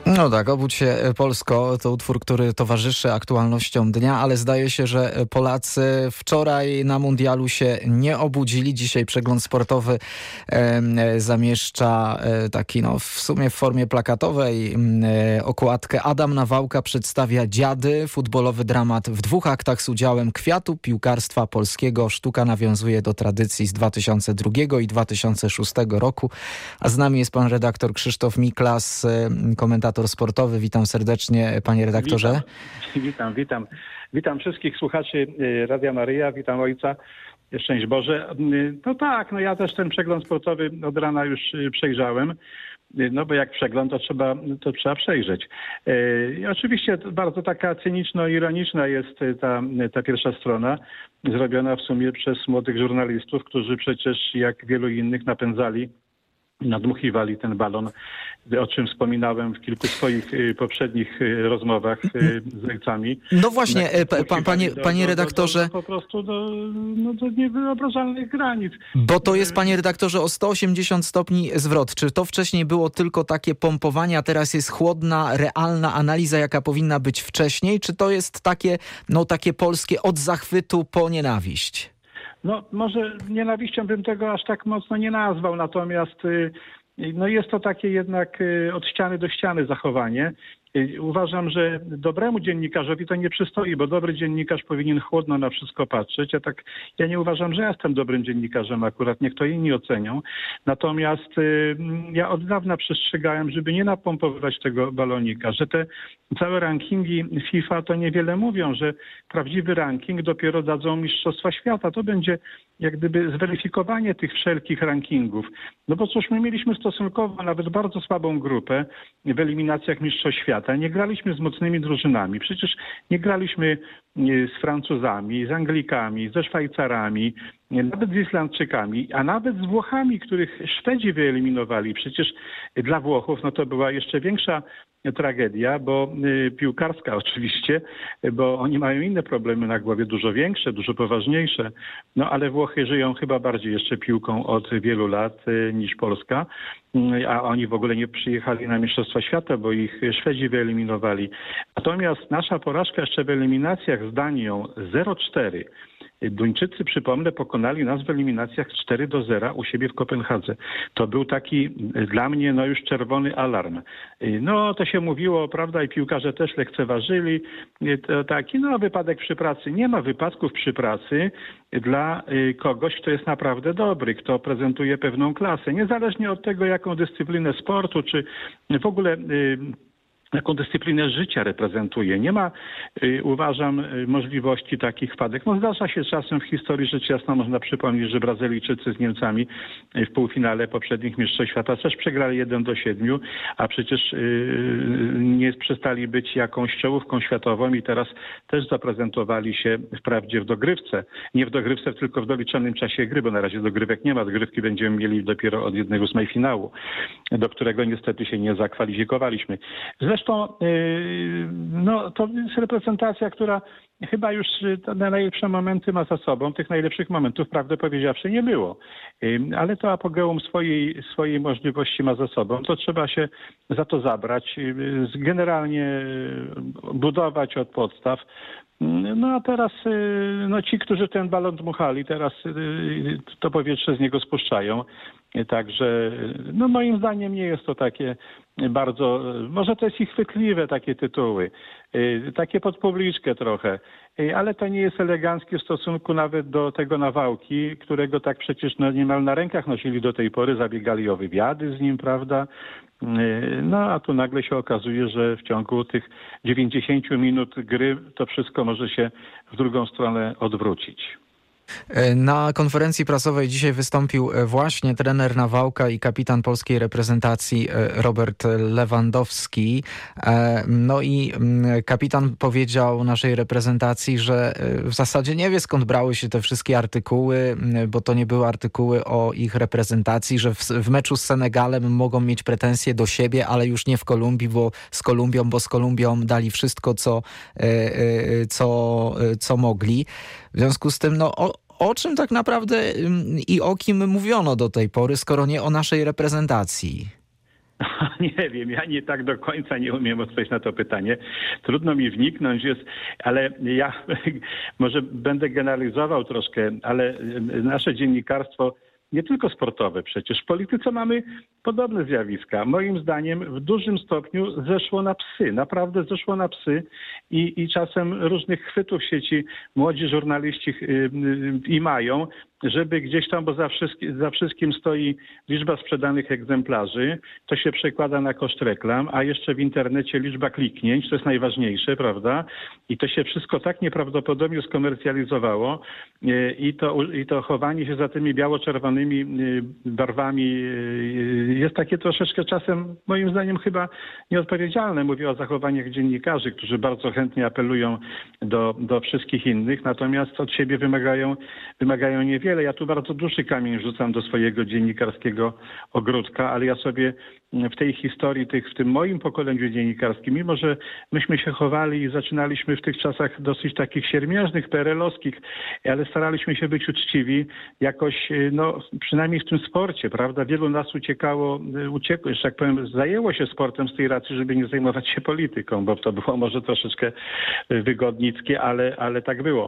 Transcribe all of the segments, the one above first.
No tak, Obudź się Polsko to utwór, który towarzyszy aktualnościom dnia, ale zdaje się, że Polacy wczoraj na mundialu się nie obudzili. Dzisiaj przegląd sportowy zamieszcza taki w sumie w formie plakatowej okładkę. Adam Nawałka przedstawia Dziady, futbolowy dramat w 2 aktach z udziałem kwiatu piłkarstwa polskiego. Sztuka nawiązuje do tradycji z 2002 i 2006 roku. A z nami jest pan redaktor Krzysztof Miklas, komentator sportowy. Witam serdecznie, panie redaktorze. Witam wszystkich słuchaczy Radia Maryja, witam ojca. Szczęść Boże. No tak, ja też ten przegląd sportowy od rana już przejrzałem. No bo jak przegląd, to trzeba przejrzeć. I oczywiście bardzo taka cyniczno-ironiczna jest ta pierwsza strona, zrobiona w sumie przez młodych żurnalistów, którzy przecież jak wielu innych napędzali, nadmuchiwali ten balon, o czym wspominałem w kilku swoich poprzednich rozmowach z ojcami. No właśnie, panie redaktorze. Po prostu do niewyobrażalnych granic. Bo to jest, panie redaktorze, o 180 stopni zwrot. Czy to wcześniej było tylko takie pompowanie, a teraz jest chłodna, realna analiza, jaka powinna być wcześniej? Czy to jest takie polskie od zachwytu po nienawiść? No może nienawiścią bym tego aż tak mocno nie nazwał, natomiast jest to takie jednak od ściany do ściany zachowanie. Uważam, że dobremu dziennikarzowi to nie przystoi, bo dobry dziennikarz powinien chłodno na wszystko patrzeć. Ja nie uważam, że ja jestem dobrym dziennikarzem akurat, niech to inni ocenią. Natomiast ja od dawna przestrzegałem, żeby nie napompowywać tego balonika, że te całe rankingi FIFA to niewiele mówią, że prawdziwy ranking dopiero dadzą Mistrzostwa Świata. To będzie jak gdyby zweryfikowanie tych wszelkich rankingów. No bo cóż, my mieliśmy stosunkowo nawet bardzo słabą grupę w eliminacjach Mistrzostw Świata. Nie graliśmy z mocnymi drużynami. Przecież nie graliśmy z Francuzami, z Anglikami, ze Szwajcarami, nawet z Islandczykami, a nawet z Włochami, których Szwedzi wyeliminowali. Przecież dla Włochów to była jeszcze większa tragedia, bo piłkarska oczywiście, bo oni mają inne problemy na głowie, dużo większe, dużo poważniejsze. Ale Włochy żyją chyba bardziej jeszcze piłką od wielu lat niż Polska, a oni w ogóle nie przyjechali na Mistrzostwa Świata, bo ich Szwedzi wyeliminowali. Natomiast nasza porażka jeszcze w eliminacjach z Danią 0-4. Duńczycy, przypomnę, pokonali nas w eliminacjach 4-0 u siebie w Kopenhadze. To był taki dla mnie już czerwony alarm. To się mówiło, prawda, i piłkarze też lekceważyli. To taki wypadek przy pracy. Nie ma wypadków przy pracy dla kogoś, kto jest naprawdę dobry, kto prezentuje pewną klasę. Niezależnie od tego, jaką dyscyplinę sportu, czy w ogóle jaką dyscyplinę życia reprezentuje. Nie ma, uważam, możliwości takich wpadek. Zdarza się czasem w historii, rzecz jasna można przypomnieć, że Brazylijczycy z Niemcami w półfinale poprzednich Mistrzostw Świata też przegrali 1-7, a przecież nie przestali być jakąś czołówką światową i teraz też zaprezentowali się wprawdzie w dogrywce. Nie w dogrywce, tylko w doliczonym czasie gry, bo na razie dogrywek nie ma. Dogrywki będziemy mieli dopiero od 1/8 finału, do którego niestety się nie zakwalifikowaliśmy. Zresztą to jest reprezentacja, która chyba już te najlepsze momenty ma za sobą. Tych najlepszych momentów, prawdę powiedziawszy, nie było. Ale to apogeum swojej możliwości ma za sobą. To trzeba się za to zabrać, generalnie budować od podstaw. A teraz ci, którzy ten balon dmuchali, teraz to powietrze z niego spuszczają. Także moim zdaniem nie jest to takie bardzo, może to jest ich chwytliwe takie tytuły, takie pod publiczkę trochę, ale to nie jest eleganckie w stosunku nawet do tego Nawałki, którego tak przecież niemal na rękach nosili do tej pory, zabiegali o wywiady z nim, prawda? A tu nagle się okazuje, że w ciągu tych 90 minut gry to wszystko może się w drugą stronę odwrócić. Na konferencji prasowej dzisiaj wystąpił właśnie trener Nawałka i kapitan polskiej reprezentacji Robert Lewandowski. I kapitan powiedział naszej reprezentacji, że w zasadzie nie wie, skąd brały się te wszystkie artykuły, bo to nie były artykuły o ich reprezentacji, że w meczu z Senegalem mogą mieć pretensje do siebie, ale już nie w Kolumbii, bo z Kolumbią dali wszystko, co mogli. W związku z tym, o czym tak naprawdę i o kim mówiono do tej pory, skoro nie o naszej reprezentacji? Nie wiem, ja nie tak do końca nie umiem odpowiedzieć na to pytanie. Trudno mi wniknąć, ale ja może będę generalizował troszkę, ale nasze dziennikarstwo nie tylko sportowe przecież. W polityce mamy podobne zjawiska. Moim zdaniem w dużym stopniu zeszło na psy. Naprawdę zeszło na psy i czasem różnych chwytów w sieci młodzi żurnaliści i mają, żeby gdzieś tam, bo za wszystkim stoi liczba sprzedanych egzemplarzy, to się przekłada na koszt reklam, a jeszcze w internecie liczba kliknięć, to jest najważniejsze, prawda? I to się wszystko tak nieprawdopodobnie skomercjalizowało i to chowanie się za tymi biało-czerwonymi barwami jest takie troszeczkę czasem, moim zdaniem, chyba nieodpowiedzialne. Mówię o zachowaniach dziennikarzy, którzy bardzo chętnie apelują do wszystkich innych, natomiast od siebie wymagają niewiele. Ja tu bardzo duży kamień rzucam do swojego dziennikarskiego ogródka, ale ja sobie w tej historii, w tym moim pokoleniu dziennikarskim, mimo że myśmy się chowali i zaczynaliśmy w tych czasach dosyć takich siermiężnych, PRL-owskich, ale staraliśmy się być uczciwi, jakoś, no przynajmniej w tym sporcie, prawda? Wielu nas uciekło, że tak powiem, zajęło się sportem z tej racji, żeby nie zajmować się polityką, bo to było może troszeczkę wygodnickie, ale tak było.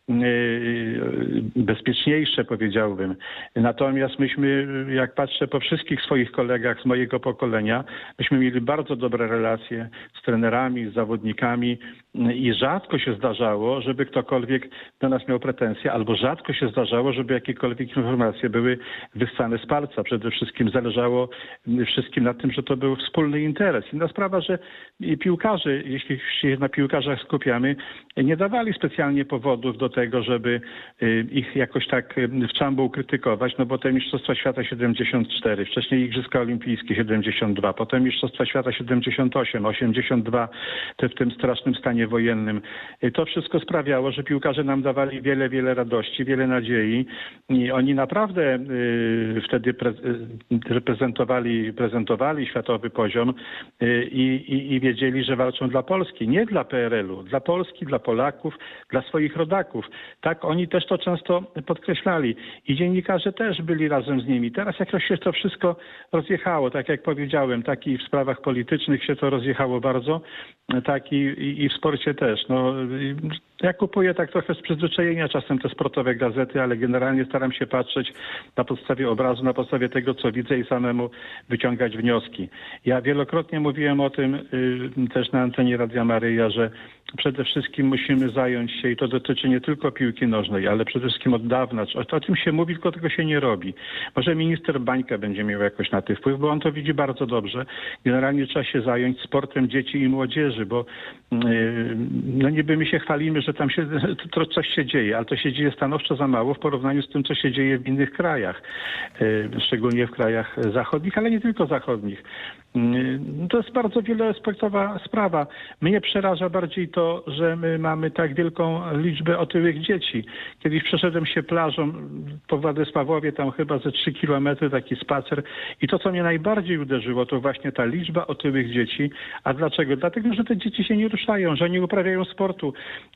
Bezpieczniejsze, powiedziałbym. Natomiast myśmy, jak patrzę po wszystkich swoich kolegach z mojego pokolenia, myśmy mieli bardzo dobre relacje z trenerami, z zawodnikami i rzadko się zdarzało, żeby ktokolwiek do nas miał pretensje, albo rzadko się zdarzało, żeby jakiekolwiek informacje były wyssane z palca. Przede wszystkim zależało wszystkim na tym, że to był wspólny interes. Inna sprawa, że piłkarze, jeśli się na piłkarzach skupiamy, nie dawali specjalnie powodów do tego, żeby ich jakoś tak w czambuł krytykować, no bo te Mistrzostwa Świata 74, wcześniej Igrzyska Olimpijskie 72, potem Mistrzostwa Świata 78, 82 w tym strasznym stanie wojennym. To wszystko sprawiało, że piłkarze nam dawali wiele radości, wiele nadziei i oni naprawdę wtedy prezentowali światowy poziom i wiedzieli, że walczą dla Polski, nie dla PRL-u, dla Polski, dla Polaków, dla swoich rodaków. Tak, oni też to często podkreślali i dziennikarze też byli razem z nimi. Teraz jakoś się to wszystko rozjechało, tak jak powiedziałem, tak i w sprawach politycznych się to rozjechało bardzo, tak i w sporcie też. No, ja kupuję tak trochę z przyzwyczajenia czasem te sportowe gazety, ale generalnie staram się patrzeć na podstawie obrazu, na podstawie tego, co widzę i samemu wyciągać wnioski. Ja wielokrotnie mówiłem o tym też na antenie Radia Maryja, że przede wszystkim musimy zająć się, i to dotyczy nie tylko piłki nożnej, ale przede wszystkim od dawna. O tym się mówi, tylko tego się nie robi. Może minister Bańka będzie miał jakoś na to wpływ, bo on to widzi bardzo dobrze. Generalnie trzeba się zająć sportem dzieci i młodzieży, bo no niby my się chwalimy, że tam coś się dzieje, ale to się dzieje stanowczo za mało w porównaniu z tym, co się dzieje w innych krajach, szczególnie w krajach zachodnich, ale nie tylko zachodnich. To jest bardzo wieloaspektowa sprawa. Mnie przeraża bardziej to, że my mamy tak wielką liczbę otyłych dzieci. Kiedyś przeszedłem się plażą po Władysławowie, tam chyba ze 3 kilometry, taki spacer. I to, co mnie najbardziej uderzyło, to właśnie ta liczba otyłych dzieci. A dlaczego? Dlatego, że te dzieci się nie ruszają, że nie uprawiają sportu,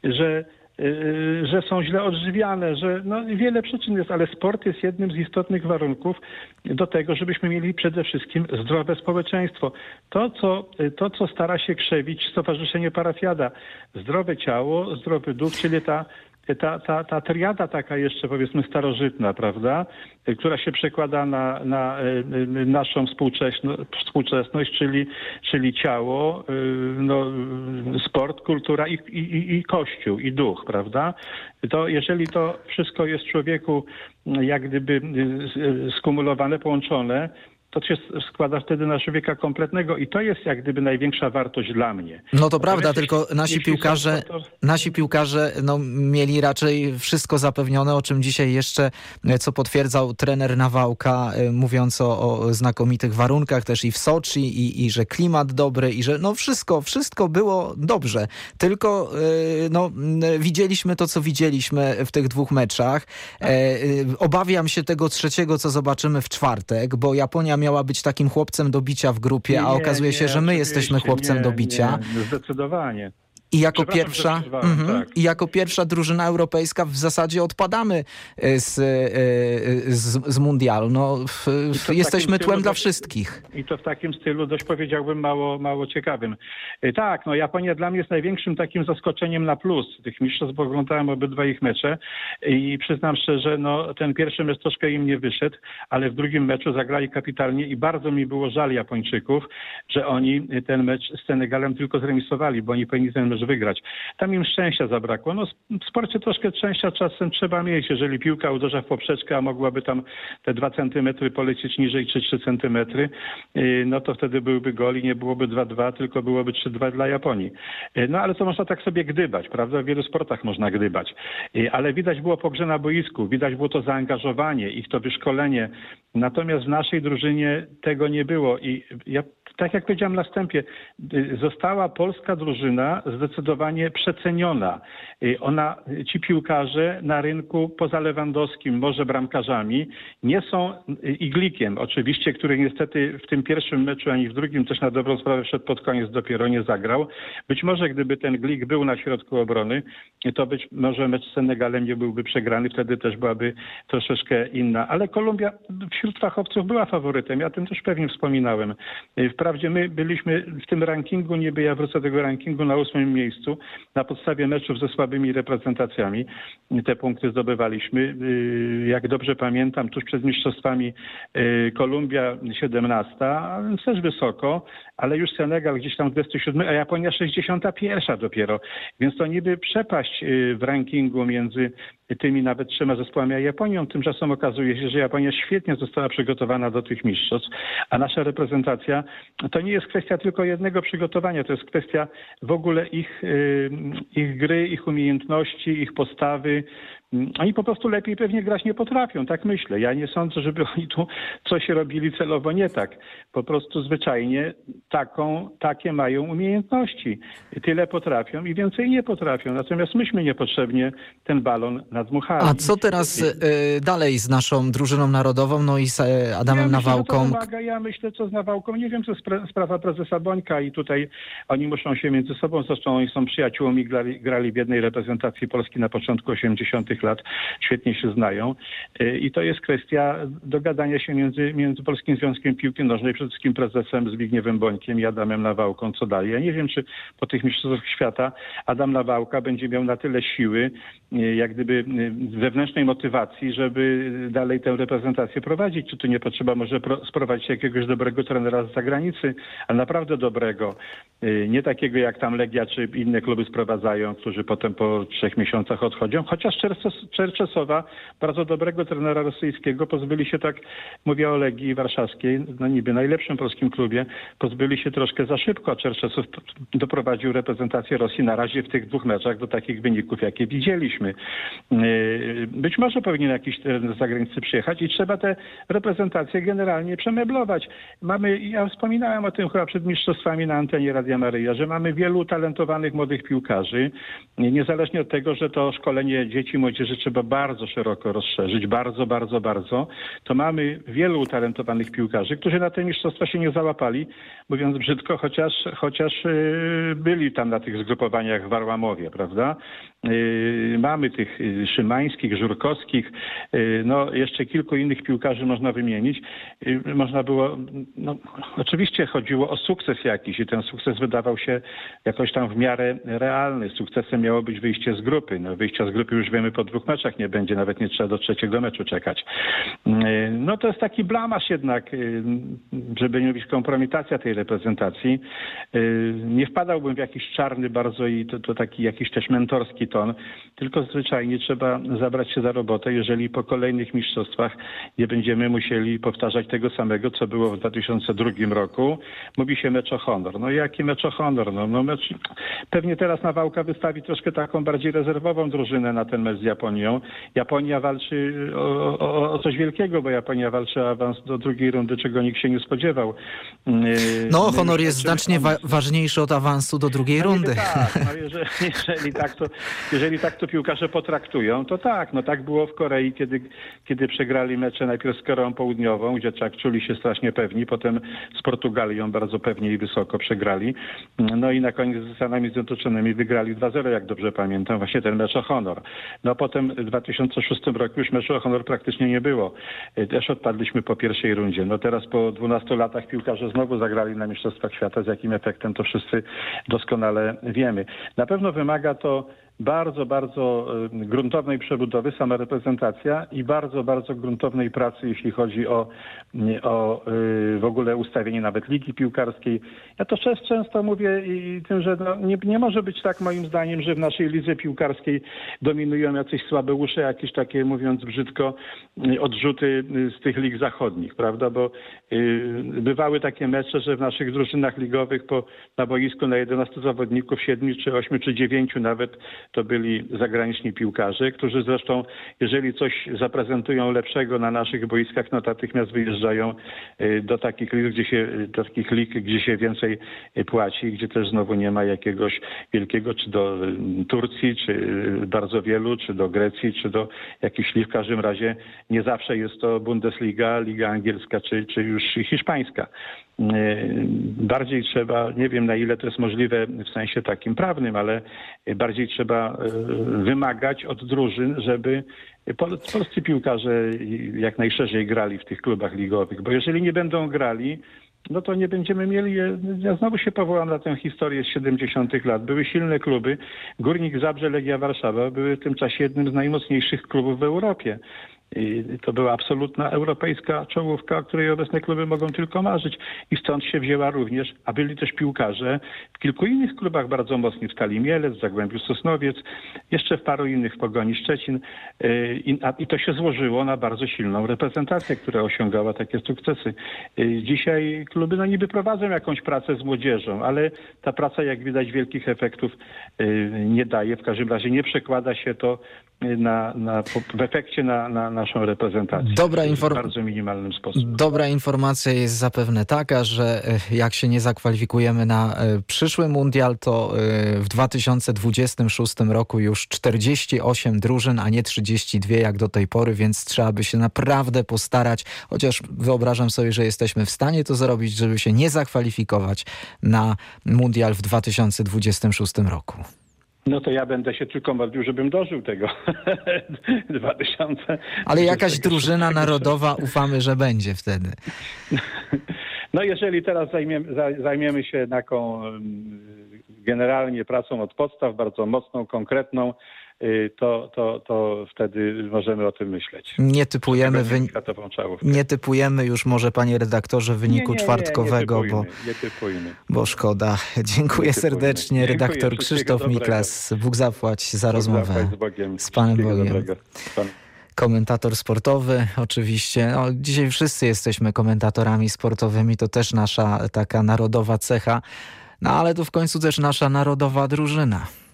że są źle odżywiane, że no, wiele przyczyn jest, ale sport jest jednym z istotnych warunków do tego, żebyśmy mieli przede wszystkim zdrowe społeczeństwo. To, co stara się krzewić Stowarzyszenie Parafiada. Zdrowe ciało, zdrowy duch, czyli ta triada taka jeszcze, powiedzmy, starożytna, prawda, która się przekłada na naszą współczesność, czyli ciało, no, sport, kultura i kościół, i duch, prawda. To jeżeli to wszystko jest w człowieku jak gdyby skumulowane, połączone, to się składa wtedy na człowieka kompletnego i to jest jak gdyby największa wartość dla mnie. No to prawda, tylko nasi piłkarze no, mieli raczej wszystko zapewnione, o czym dzisiaj jeszcze, co potwierdzał trener Nawałka, mówiąc o znakomitych warunkach też i w Soczi i że klimat dobry i że no wszystko było dobrze. Tylko no, widzieliśmy to, co widzieliśmy w tych 2 meczach. Obawiam się tego trzeciego, co zobaczymy w czwartek, bo Japonia miała być takim chłopcem do bicia w grupie, a okazuje się, że my jesteśmy chłopcem do bicia. Nie, zdecydowanie. I jako tak. I jako pierwsza drużyna europejska w zasadzie odpadamy z mundialu. No, jesteśmy tłem dla wszystkich. I to w takim stylu dość, powiedziałbym, mało ciekawym. Tak, no Japonia dla mnie jest największym takim zaskoczeniem na plus tych mistrzostw, bo oglądałem obydwa ich mecze i przyznam szczerze, no ten pierwszy mecz troszkę im nie wyszedł, ale w drugim meczu zagrali kapitalnie i bardzo mi było żal Japończyków, że oni ten mecz z Senegalem tylko zremisowali, bo oni powinni ten mecz wygrać. Tam im szczęścia zabrakło. No w sporcie troszkę szczęścia czasem trzeba mieć. Jeżeli piłka uderza w poprzeczkę, a mogłaby tam te 2 centymetry polecieć niżej, czy 3 centymetry, no to wtedy byłby gol i nie byłoby 2-2, tylko byłoby 3-2 dla Japonii. No ale to można tak sobie gdybać, prawda? W wielu sportach można gdybać. Ale widać było po grze na boisku, widać było to zaangażowanie, ich to wyszkolenie. Natomiast w naszej drużynie tego nie było i ja, tak jak powiedziałem na wstępie, została polska drużyna zdecydowanie przeceniona. Ci piłkarze na rynku poza Lewandowskim, może bramkarzami, nie są Iglikiem, oczywiście, który niestety w tym pierwszym meczu ani w drugim też na dobrą sprawę wszedł pod koniec, dopiero nie zagrał. Być może gdyby ten Glik był na środku obrony, to być może mecz z Senegalem nie byłby przegrany, wtedy też byłaby troszeczkę inna. Ale Kolumbia wśród fachowców była faworytem, ja o tym też pewnie wspominałem. Wprawdzie my byliśmy w tym rankingu, niby ja wrócę do tego rankingu na 8. miejscu, na podstawie meczów ze słabymi reprezentacjami. Te punkty zdobywaliśmy. Jak dobrze pamiętam, tuż przed mistrzostwami Kolumbia 17, a więc też wysoko, ale już Senegal gdzieś tam 27, a Japonia 61 dopiero. Więc to niby przepaść w rankingu między tymi nawet 3 zespołami a Japonią. Tymczasem okazuje się, że Japonia świetnie została przygotowana do tych mistrzostw, a nasza reprezentacja to nie jest kwestia tylko jednego przygotowania, to jest kwestia w ogóle ich gry, ich umiejętności, ich postawy. Oni po prostu lepiej pewnie grać nie potrafią, tak myślę. Ja nie sądzę, żeby oni tu coś robili celowo nie tak. Po prostu zwyczajnie takie mają umiejętności. Tyle potrafią i więcej nie potrafią. Natomiast myśmy niepotrzebnie ten balon nadmuchali. A co teraz dalej z naszą drużyną narodową, no i z Adamem Nawałką? Ja myślę, co z Nawałką. Nie wiem, co sprawa prezesa Bońka i tutaj oni muszą się między sobą, zresztą oni są przyjaciółmi, grali w jednej reprezentacji Polski na początku 80. lat, świetnie się znają i to jest kwestia dogadania się między Polskim Związkiem Piłki Nożnej, przede wszystkim prezesem Zbigniewem Bońkiem i Adamem Nawałką, co dalej. Ja nie wiem, czy po tych mistrzostwach świata Adam Nawałka będzie miał na tyle siły, jak gdyby wewnętrznej motywacji, żeby dalej tę reprezentację prowadzić. Czy tu nie potrzeba może sprowadzić jakiegoś dobrego trenera z zagranicy, ale naprawdę dobrego. Nie takiego jak tam Legia czy inne kluby sprowadzają, którzy potem po 3 miesiącach odchodzą. Chociaż Czerczesowa, bardzo dobrego trenera rosyjskiego, pozbyli się, tak mówię o Legii Warszawskiej, no niby najlepszym polskim klubie, pozbyli się troszkę za szybko. Czerczesow doprowadził reprezentację Rosji na razie w tych 2 meczach do takich wyników, jakie widzieliśmy. Być może powinien jakiś trener z zagranicy przyjechać i trzeba tę reprezentację generalnie przemeblować. Ja wspominałem o tym chyba przed mistrzostwami na antenie Radia Maryja, że mamy wielu talentowanych młodych piłkarzy, niezależnie od tego, że to szkolenie dzieci i młodzieży trzeba bardzo szeroko rozszerzyć, bardzo, to mamy wielu utalentowanych piłkarzy, którzy na te mistrzostwa się nie załapali, mówiąc brzydko, chociaż byli tam na tych zgrupowaniach w Warłamowie, prawda? Mamy tych Szymańskich, Żurkowskich, no jeszcze kilku innych piłkarzy można wymienić. Można było, no oczywiście chodziło o sukces jakiś i ten sukces wydawał się jakoś tam w miarę realny. Sukcesem miało być wyjście z grupy. No wyjścia z grupy już wiemy po 2 meczach nie będzie, nawet nie trzeba do 3. meczu czekać. No to jest taki blamaż jednak, żeby nie mówić kompromitacja tej reprezentacji. Nie wpadałbym w jakiś czarny bardzo i to taki jakiś też mentorski ton, tylko zwyczajnie trzeba zabrać się za robotę, jeżeli po kolejnych mistrzostwach nie będziemy musieli powtarzać tego samego, co było w 2002 roku. Mówi się mecz o honor. No jaki mecz o honor? No mecz... Pewnie teraz Nawałka wystawi troszkę taką bardziej rezerwową drużynę na ten mecz z Japonią. Japonia walczy o coś wielkiego, bo Japonia walczy o awans do 2. rundy, czego nikt się nie spodziewał. No honor jest znacznie ważniejszy od awansu do 2. rundy. Tak, no jeżeli tak, jeżeli tak to piłkarze potraktują, to tak. No tak było w Korei, kiedy przegrali mecze najpierw z Koreą Południową, gdzie tak czuli się strasznie pewni, potem z Portugalią bardzo pewnie i wysoko przegrali. No i na koniec z Stanami Zjednoczonymi wygrali 2-0, jak dobrze pamiętam, właśnie ten mecz o honor. No potem w 2006 roku już meczu o honor praktycznie nie było. Też odpadliśmy po pierwszej rundzie. No teraz po 12 latach piłkarze znowu zagrali na Mistrzostwach Świata. Z jakim efektem to wszyscy doskonale wiemy. Na pewno wymaga to bardzo, bardzo gruntownej przebudowy, sama reprezentacja i bardzo, bardzo gruntownej pracy, jeśli chodzi o w ogóle ustawienie nawet ligi piłkarskiej. Ja to często mówię i tym, że nie może być tak moim zdaniem, że w naszej lidze piłkarskiej dominują jacyś słabeusze, jakieś takie, mówiąc brzydko, odrzuty z tych lig zachodnich, prawda? Bo bywały takie mecze, że w naszych drużynach ligowych na boisku na 11 zawodników 7 czy 8 czy 9 nawet to byli zagraniczni piłkarze, którzy zresztą, jeżeli coś zaprezentują lepszego na naszych boiskach, no natychmiast wyjeżdżają do takich lig, gdzie się więcej płaci, gdzie też znowu nie ma jakiegoś wielkiego, czy do Turcji, czy bardzo wielu, czy do Grecji, czy do jakichś lig. W każdym razie nie zawsze jest to Bundesliga, Liga Angielska, czy już hiszpańska. Bardziej trzeba, nie wiem na ile to jest możliwe w sensie takim prawnym, ale bardziej trzeba wymagać od drużyn, żeby polscy piłkarze jak najszerzej grali w tych klubach ligowych, bo jeżeli nie będą grali, no to nie będziemy mieli, ja znowu się powołam na tę historię z 70. lat. Były silne kluby, Górnik Zabrze, Legia Warszawa były w tym czasie jednym z najmocniejszych klubów w Europie. I to była absolutna europejska czołówka, o której obecne kluby mogą tylko marzyć. I stąd się wzięła również, a byli też piłkarze w kilku innych klubach bardzo mocnych, w Stali Mielec, w Zagłębiu Sosnowiec, jeszcze w paru innych, w Pogoni Szczecin. I to się złożyło na bardzo silną reprezentację, która osiągała takie sukcesy. Dzisiaj kluby niby prowadzą jakąś pracę z młodzieżą, ale ta praca, jak widać, wielkich efektów nie daje. W każdym razie nie przekłada się to w efekcie na naszą reprezentację. W bardzo minimalnym sposób. Dobra informacja jest zapewne taka, że jak się nie zakwalifikujemy na przyszły mundial, to w 2026 roku już 48 drużyn, a nie 32 jak do tej pory, więc trzeba by się naprawdę postarać, chociaż wyobrażam sobie, że jesteśmy w stanie to zrobić, żeby się nie zakwalifikować na mundial w 2026 roku. No to ja będę się tylko modlił, żebym dożył tego 2000. Ale jakaś drużyna narodowa ufamy, że będzie wtedy. No jeżeli teraz zajmiemy się taką generalnie pracą od podstaw, bardzo mocną, konkretną, to wtedy możemy o tym myśleć. Nie typujemy już może, panie redaktorze, wyniku czwartkowego, nie typujmy. Bo szkoda. Dziękuję serdecznie. Redaktor Krzysztof Miklas. Bóg zapłać za rozmowę z Panem Bogiem. Komentator sportowy oczywiście. No, dzisiaj wszyscy jesteśmy komentatorami sportowymi. To też nasza taka narodowa cecha. No ale to w końcu też nasza narodowa drużyna.